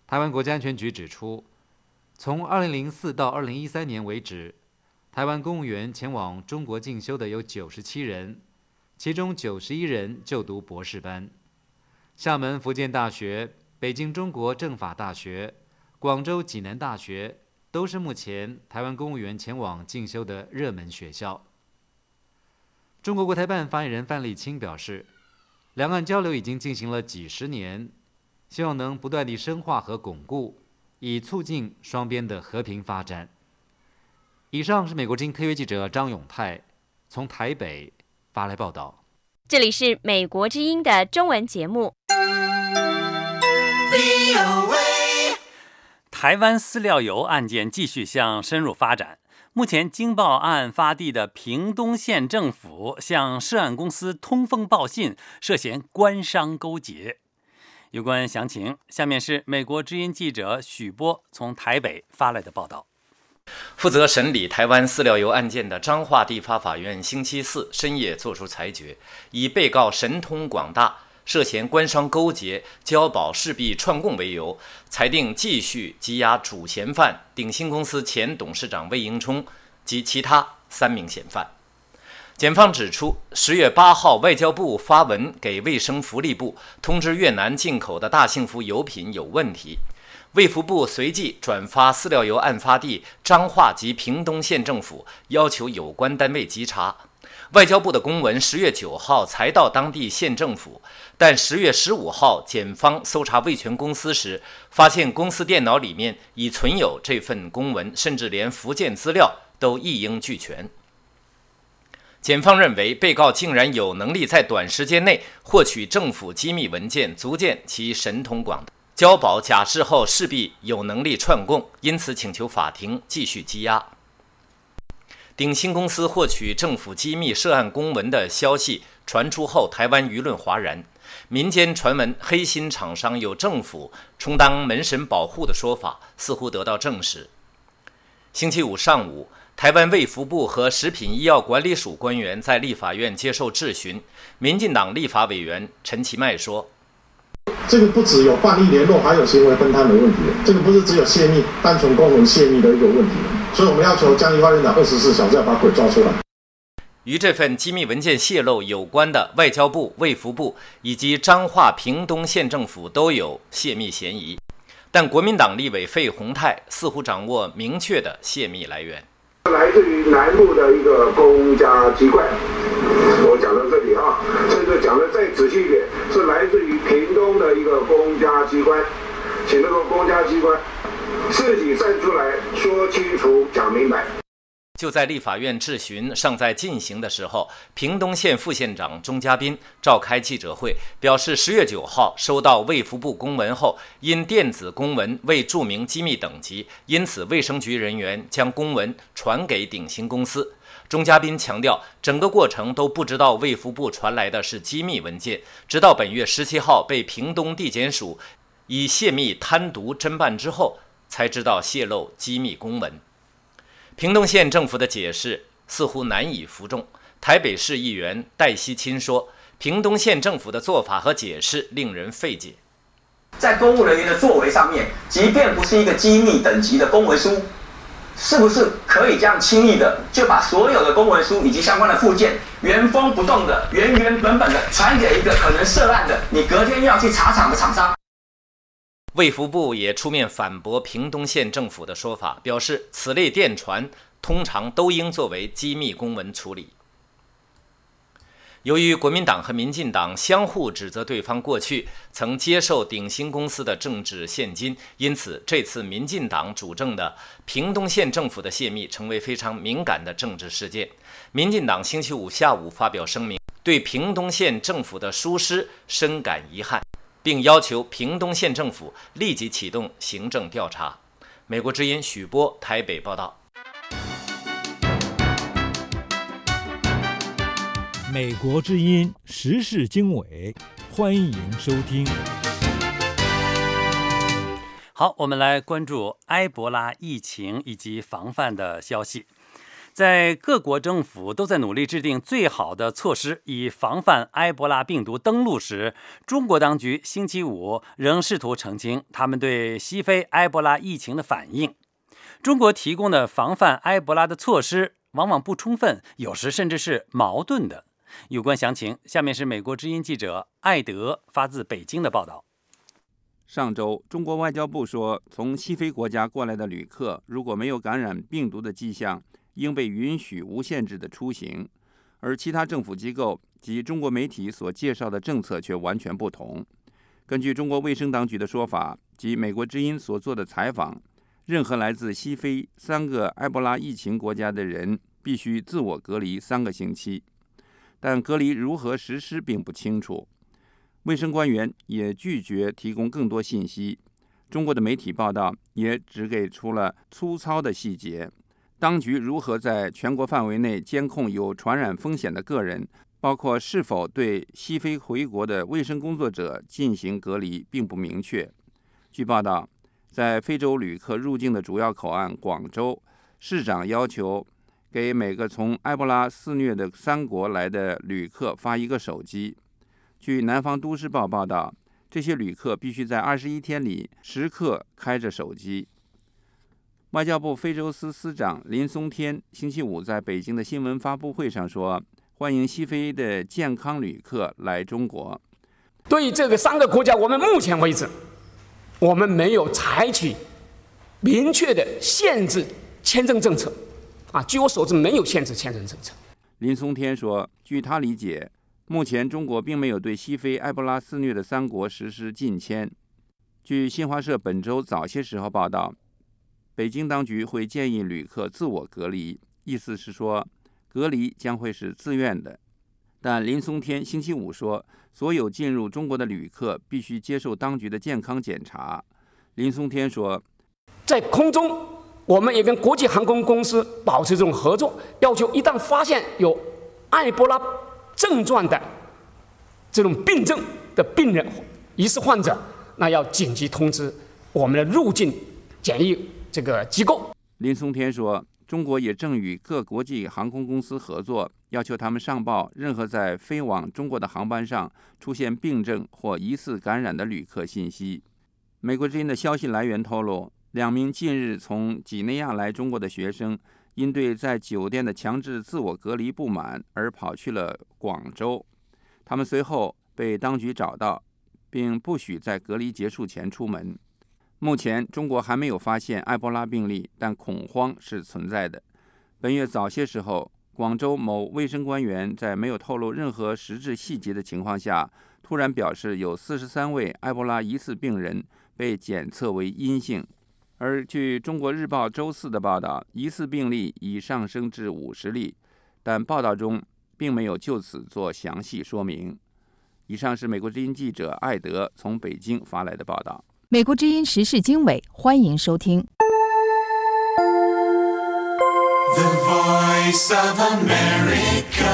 台湾国家安全局指出，从二零零四到二零一三年为止，台湾公务员前往中国进修的有九十七人，其中九十一人就读博士班。厦门福建大学、北京中国政法大学、广州济南大学都是目前台湾公务员前往进修的热门学校。中国国台办发言人范立清表示，两岸交流已经进行了几十年，希望能不断地深化和巩固，以促进双边的和平发展。以上是美国之音特约记者张永泰从台北发来报道。 这里是美国之音的中文节目。 台湾饲料油案件继续向深入发展。目前经报案发地的屏东县政府向涉案公司通风报信，涉嫌官商勾结。有关详情，下面是美国之音记者许波从台北发来的报道。 负责审理台湾饲料油案件的彰化地方法院星期四深夜作出裁决，以被告神通广大，涉嫌官商勾结、交保事弊串供为由，裁定继续羁押主嫌犯鼎新公司前董事长魏应充及其他三名嫌犯。检方指出，十月八号，外交部发文给卫生福利部通知越南进口的大幸福油品有问题。卫福部随即转发饲料油案发地彰化及屏东县政府，要求有关单位稽查。外交部的公文十月九号才到当地县政府，但十月十五号检方搜查味全公司时，发现公司电脑里面已存有这份公文，甚至连附件资料都一应俱全。检方认为，被告竟然有能力在短时间内获取政府机密文件，足见其神通广大。交保假释后势必有能力串供，因此请求法庭继续羁押。鼎新公司获取政府机密涉案公文的消息传出后，台湾舆论哗然，民间传闻黑心厂商有政府充当门神保护的说法似乎得到证实。星期五上午，台湾卫福部和食品医药管理署官员在立法院接受质询，民进党立法委员陈其迈说， 这个不只有办理联络，还有行为分摊的问题。这个不是只有泄密，单纯公文泄密的一个问题。所以我们要求江宜桦院长二十四小时要把鬼抓出来。 与这份机密文件泄露有关的外交部、卫福部以及彰化屏东县政府都有泄密嫌疑，但国民党立委费鸿泰似乎掌握明确的泄密来源， 来自于南部的一个公家机关。我讲到这里啊，甚至讲的再仔细一点，是来自于屏东的一个公家机关，请那个公家机关自己站出来说清楚、讲明白。 就在立法院质询尚在进行的时候，屏东县副县长钟嘉宾召开记者会，表示十月九号收到卫福部公文后，因电子公文未注明机密等级，因此卫生局人员将公文传给鼎新公司。钟嘉宾强调，整个过程都不知道卫福部传来的是机密文件，直到本月十七号被屏东地检署以泄密贪渎侦办之后，才知道泄露机密公文。屏东县政府的解释似乎难以服众。台北市议员戴希钦说，屏东县政府的做法和解释令人费解。 在公务人员的作为上面，即便不是一个机密等级的公文书，是不是可以这样轻易的就把所有的公文书以及相关的附件原封不动的、原原本本的传给一个可能涉案的、你隔天又要去查厂的厂商？ 卫福部也出面反驳屏东县政府的说法，表示此类电传通常都应作为机密公文处理。由于国民党和民进党相互指责对方过去曾接受鼎新公司的政治现金，因此这次民进党主政的屏东县政府的泄密成为非常敏感的政治事件。民进党星期五下午发表声明，对屏东县政府的疏失深感遗憾，并要求屏东县政府立即启动行政调查。美国之音许波台北报道。 美国之音时事经纬，欢迎收听。 好，我们来关注埃博拉疫情以及防范的消息。 在各国政府都在努力制定最好的措施，以防范埃博拉病毒登陆时，中国当局星期五仍试图澄清他们对西非埃博拉疫情的反应。中国提供的防范埃博拉的措施往往不充分，有时甚至是矛盾的。有关详情，下面是美国之音记者艾德发自北京的报道。 上周，中国外交部说，从西非国家过来的旅客如果没有感染病毒的迹象，应被允许无限制的出行，而其他政府机构及中国媒体所介绍的政策却完全不同。根据中国卫生当局的说法及美国之音所做的采访，任何来自西非三个埃博拉疫情国家的人必须自我隔离三个星期，但隔离如何实施并不清楚。卫生官员也拒绝提供更多信息。中国的媒体报道也只给出了粗糙的细节。当局如何在全国范围内监控有传染风险的个人，包括是否对西非回国的卫生工作者进行隔离，并不明确。据报道，在非洲旅客入境的主要口岸广州，市长要求给每个从埃博拉肆虐的三国来的旅客发一个手机。据南方都市报报道，这些旅客必须在二十一天里时刻开着手机。外交部非洲司司长林松天星期五在北京的新闻发布会上说，欢迎西非的健康旅客来中国。 对于这个三个国家，我们目前为止，我们没有采取明确的限制签证政策。啊，据我所知，没有限制签证政策。 林松天说，据他理解，目前中国并没有对西非埃博拉肆虐的三国实施禁签。据新华社本周早些时候报道，北京当局会建议旅客自我隔离，意思是说隔离将会是自愿的。但林松天星期五说，所有进入中国的旅客必须接受当局的健康检查。林松天说， 在空中我们也跟国际航空公司保持这种合作，要求一旦发现有埃博拉症状的这种病症的病人、疑似患者，那要紧急通知我们的入境检疫这个机构。 林松天说，中国也正与各国际航空公司合作，要求他们上报任何在飞往中国的航班上出现病症或疑似感染的旅客信息。美国之音的消息来源透露，两名近日从几内亚来中国的学生，因对在酒店的强制自我隔离不满而跑去了广州。他们随后被当局找到，并不许在隔离结束前出门。目前中国还没有发现埃博拉病例，但恐慌是存在的。本月早些时候，广州某卫生官员在没有透露任何实质细节的情况下，突然表示有四十三位埃博拉疑似病人被检测为阴性。而据中国日报周四的报道，疑似病例已上升至五十例，但报道中并没有就此做详细说明。以上是美国之音记者艾德从北京发来的报道。 美国之音时事经纬，欢迎收听。 The Voice of America。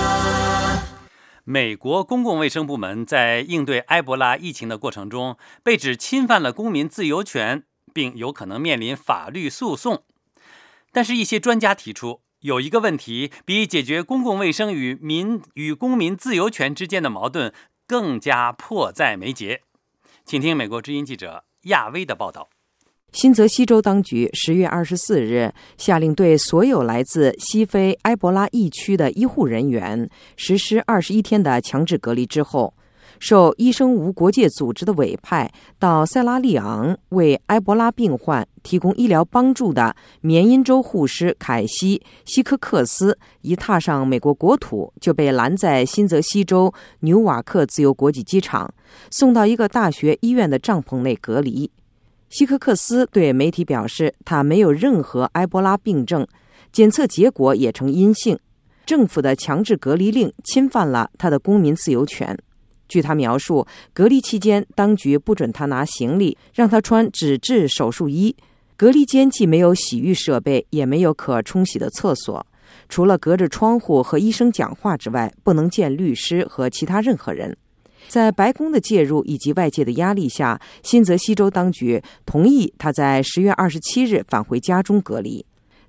美国公共卫生部门在应对埃博拉疫情的过程中，被指侵犯了公民自由权，并有可能面临法律诉讼。但是，一些专家提出，有一个问题比解决公共卫生与民与公民自由权之间的矛盾更加迫在眉睫。请听美国之音记者亚威的报道。 新泽西州当局十月二十四日下令对所有来自西非埃博拉疫区的医护人员实施二十一天的强制隔离之后，受医生无国界组织的委派到塞拉利昂为埃博拉病患提供医疗帮助的缅因州护士凯西·希科克斯一踏上美国国土，就被拦在新泽西州纽瓦克自由国际机场，送到一个大学医院的帐篷内隔离。希科克斯对媒体表示，他没有任何埃博拉病症，检测结果也呈阴性。政府的强制隔离令侵犯了他的公民自由权。据他描述，隔离期间当局不准他拿行李，让他穿纸质手术衣。隔离间既没有洗浴设备，也没有可冲洗的厕所，除了隔着窗户和医生讲话之外，不能见律师和其他任何人。在白宫的介入以及外界的压力下，新泽西州当局同意他在十月二十七日返回家中隔离。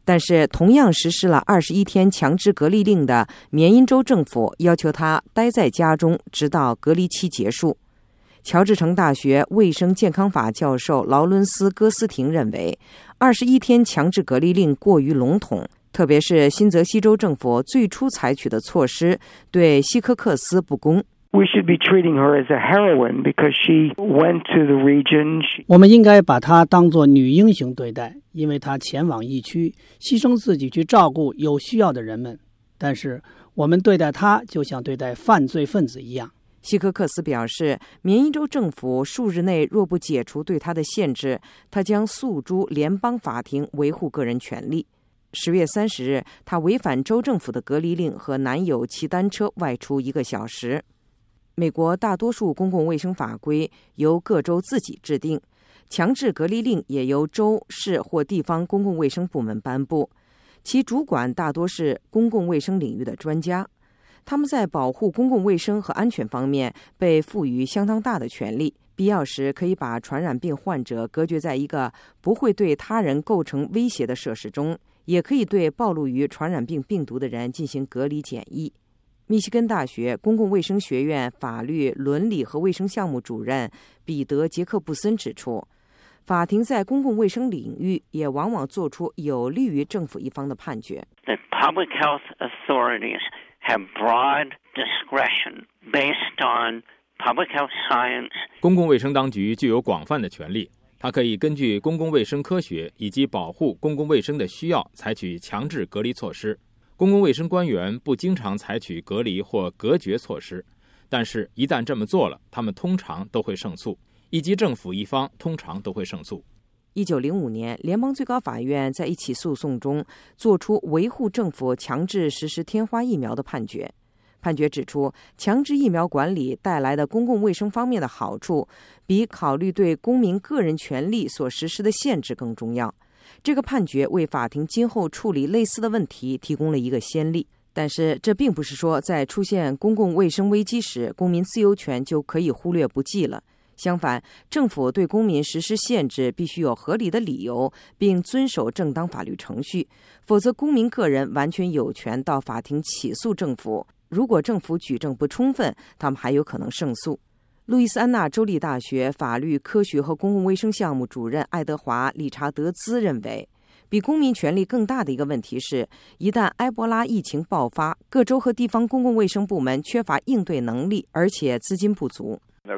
但是同样实施了二十一天强制隔离令的缅因州政府要求他待在家中直到隔离期结束。乔治城大学卫生健康法教授劳伦斯·戈斯廷认为，二十一天强制隔离令过于笼统，特别是新泽西州政府最初采取的措施对希科克斯不公。 We should be treating her as a heroine because she went to the region. 我们应该把她当作女英雄对待，因为她前往疫区，牺牲自己去照顾有需要的人们。但是我们对待她就像对待犯罪分子一样。 希科克斯表示，缅因州政府数日内若不解除对他的限制，他将诉诸联邦法庭维护个人权利。十月三十日，他违反州政府的隔离令，和男友骑单车外出一个小时。美国大多数公共卫生法规由各州自己制定，强制隔离令也由州、市或地方公共卫生部门颁布，其主管大多是公共卫生领域的专家。他们在保护公共卫生和安全方面被赋予相当大的权利，必要时可以把传染病患者隔绝在一个不会对他人构成威胁的设施中，也可以对暴露于传染病病毒的人进行隔离检疫。密西根大学公共卫生学院法律、伦理和卫生项目主任彼得·杰克布森指出，法庭在公共卫生领域也往往做出有利于政府一方的判决。 The public health authorities have broad discretion based on public health science. 公共卫生当局具有广泛的权利，它可以根据公共卫生科学以及保护公共卫生的需要采取强制隔离措施。公共卫生官员不经常采取隔离或隔绝措施，但是一旦这么做了，他们通常都会胜诉，以及政府一方通常都会胜诉。 一九零五年，联邦最高法院在一起诉讼中作出维护政府强制实施天花疫苗的判决。判决指出，强制疫苗管理带来的公共卫生方面的好处，比考虑对公民个人权利所实施的限制更重要。这个判决为法庭今后处理类似的问题提供了一个先例。但是这并不是说在出现公共卫生危机时，公民自由权就可以忽略不计了。相反，政府对公民实施限制必须有合理的理由，并遵守正当法律程序，否则公民个人完全有权到法庭起诉政府。如果政府举证不充分，他们还有可能胜诉。路易斯安那州立大学法律、科学和公共卫生项目主任爱德华·理查德兹认为，比公民权利更大的一个问题是，一旦埃博拉疫情爆发，各州和地方公共卫生部门缺乏应对能力，而且资金不足。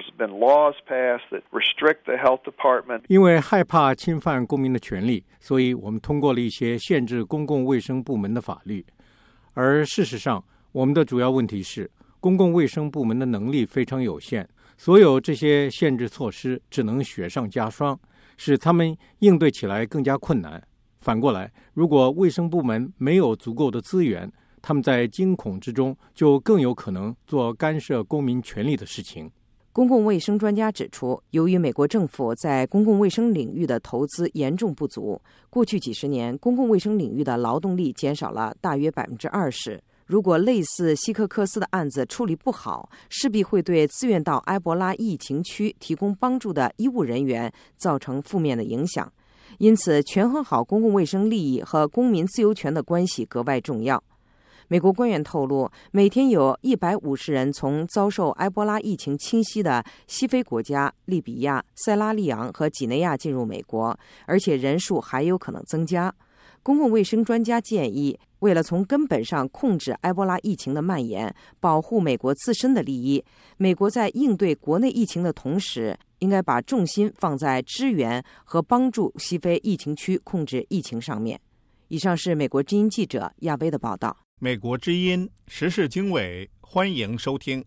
因为害怕侵犯公民的权利，所以我们通过了一些限制公共卫生部门的法律。而事实上，我们的主要问题是，公共卫生部门的能力非常有限，所有这些限制措施只能雪上加霜，使他们应对起来更加困难。反过来，如果卫生部门没有足够的资源，他们在惊恐之中就更有可能做干涉公民权利的事情。 公共卫生专家指出，由于美国政府在公共卫生领域的投资严重不足，过去几十年公共卫生领域的劳动力减少了大约百分之二十。如果类似希克克斯的案子处理不好，势必会对自愿到埃博拉疫情区提供帮助的医务人员造成负面的影响。因此，权衡好公共卫生利益和公民自由权的关系格外重要。美国官员透露，每天有一百五十人从遭受埃博拉疫情侵袭的西非国家利比亚、塞拉利昂和几内亚进入美国，而且人数还有可能增加。公共卫生专家建议，为了从根本上控制埃博拉疫情的蔓延，保护美国自身的利益，美国在应对国内疫情的同时，应该把重心放在支援和帮助西非疫情区控制疫情上面。以上是美国之音记者亚薇的报道。 美国之音时事经纬，欢迎收听。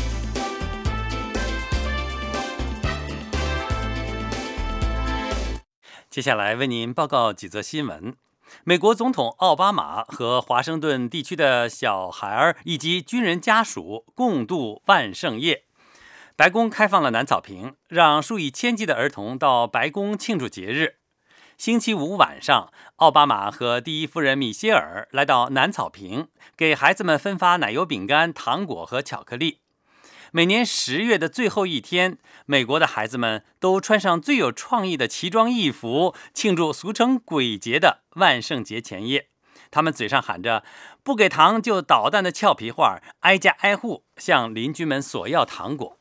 接下来为您报告几则新闻。美国总统奥巴马和华盛顿地区的小孩以及军人家属共度万圣夜。白宫开放了南草坪，让数以千计的儿童到白宫庆祝节日。星期五晚上，奥巴马和第一夫人米歇尔来到南草坪，给孩子们分发奶油饼干、糖果和巧克力。 每年十月的最后一天，美国的孩子们都穿上最有创意的奇装异服，庆祝俗称鬼节的万圣节前夜。他们嘴上喊着不给糖就捣蛋的俏皮话，挨家挨户向邻居们索要糖果。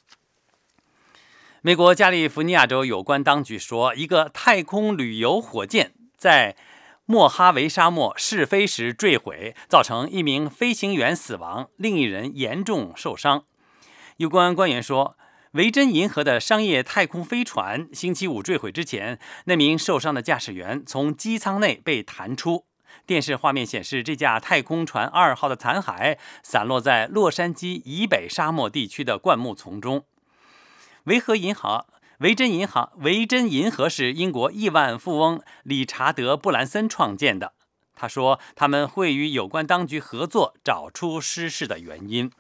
美国加利福尼亚州有关当局说，一个太空旅游火箭在莫哈维沙漠试飞时坠毁，造成一名飞行员死亡，另一人严重受伤。有关官员说，维珍银河的商业太空飞船星期五坠毁之前，那名受伤的驾驶员从机舱内被弹出。电视画面显示，这架太空船二号的残骸散落在洛杉矶以北沙漠地区的灌木丛中。维和银行、维珍银行、维珍银河是英国亿万富翁理查德·布兰森创建的。他说，他们会与有关当局合作，找出失事的原因。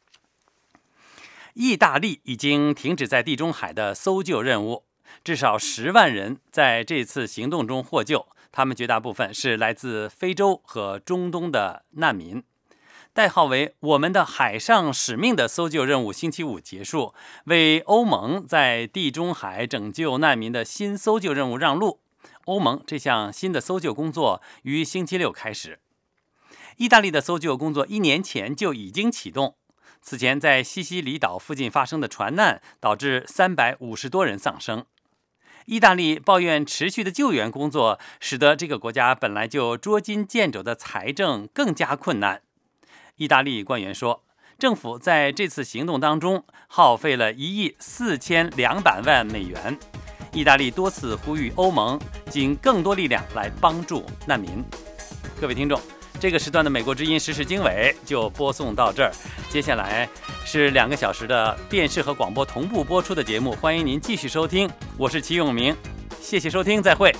意大利已经停止在地中海的搜救任务，至少十万人在这次行动中获救，他们绝大部分是来自非洲和中东的难民。代号为“我们的海上使命”的搜救任务星期五结束，为欧盟在地中海拯救难民的新搜救任务让路。欧盟这项新的搜救工作于星期六开始。意大利的搜救工作一年前就已经启动。此前在西西里岛附近发生的船难导致三百五十多人丧生。意大利抱怨持续的救援工作使得这个国家本来就捉襟见肘的财政更加困难。意大利官员说，政府在这次行动当中耗费了一亿四千两百万美元。意大利多次呼吁欧盟尽更多力量来帮助难民。各位听众，这个时段的美国之音时事经纬就播送到这儿，接下来是两个小时的电视和广播同步播出的节目，欢迎您继续收听。我是齐永明，谢谢收听，再会。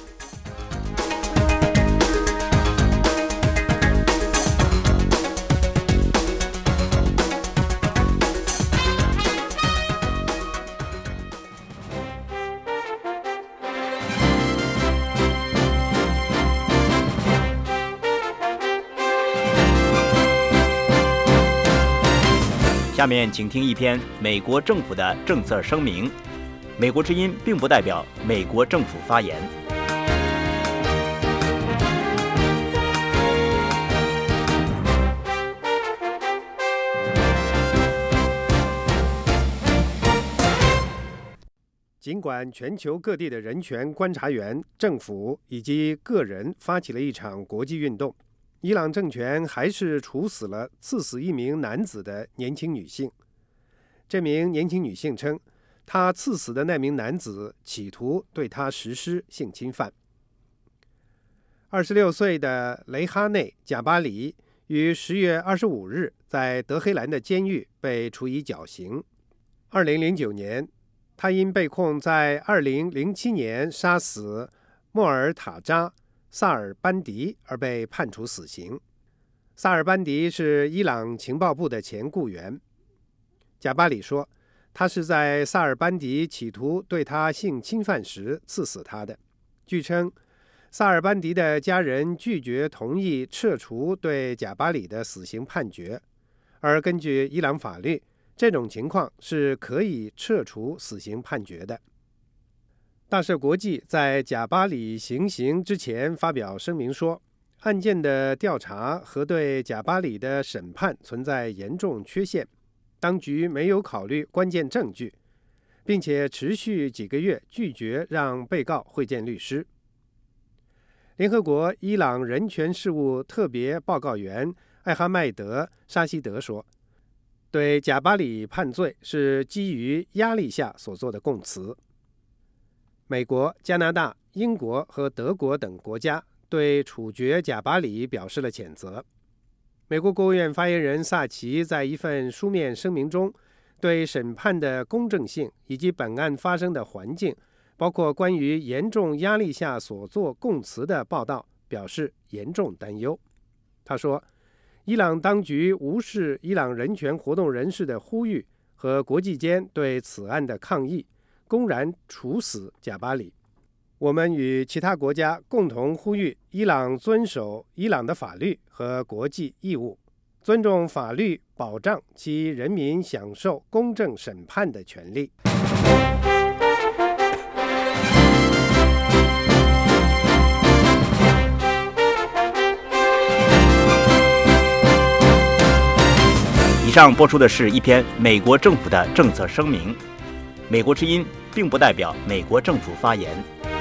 下面请听一篇美国政府的政策声明。美国之音并不代表美国政府发言。 尽管全球各地的人权观察员、政府以及个人发起了一场国际运动，伊朗政权还是处死了刺死一名男子的年轻女性。这名年轻女性称，她刺死的那名男子企图对她实施性侵犯。二十六岁的雷哈内·贾巴里于十月二十五日在德黑兰的监狱被处以绞刑。二零零九年，他因被控在二零零七年杀死莫尔塔扎·萨尔班迪而被判处死刑。萨尔班迪是伊朗情报部的前雇员。贾巴里说，他是在萨尔班迪企图对他性侵犯时刺死他的。据称，萨尔班迪的家人拒绝同意撤除对贾巴里的死刑判决，而根据伊朗法律，这种情况是可以撤除死刑判决的。大赦国际在贾巴里行刑之前发表声明说，案件的调查和对贾巴里的审判存在严重缺陷，当局没有考虑关键证据，并且持续几个月拒绝让被告会见律师。联合国伊朗人权事务特别报告员艾哈迈德·沙希德说，对贾巴里判罪是基于压力下所做的供词。美国、加拿大、英国和德国等国家对处决贾巴里表示了谴责。美国国务院发言人萨奇在一份书面声明中，对审判的公正性以及本案发生的环境，包括关于严重压力下所做供词的报道，表示严重担忧。他说，伊朗当局无视伊朗人权活动人士的呼吁和国际间对此案的抗议，公然处死贾巴里。我们与其他国家共同呼吁伊朗遵守伊朗的法律和国际义务， 尊重法律，保障其人民享受公正审判的权利。 以上播出的是一篇美国政府的政策声明。美国之音并不代表美国政府发言。